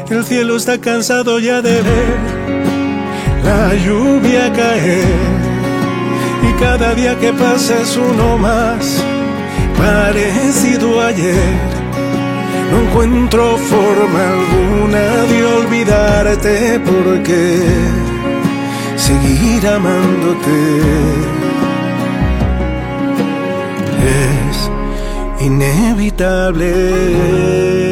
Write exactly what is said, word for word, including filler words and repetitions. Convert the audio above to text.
El cielo está cansado ya de ver la lluvia caer, y cada día que pasa es uno más parecido a ayer. No encuentro forma alguna de olvidarte, porque seguir amándote es inevitable.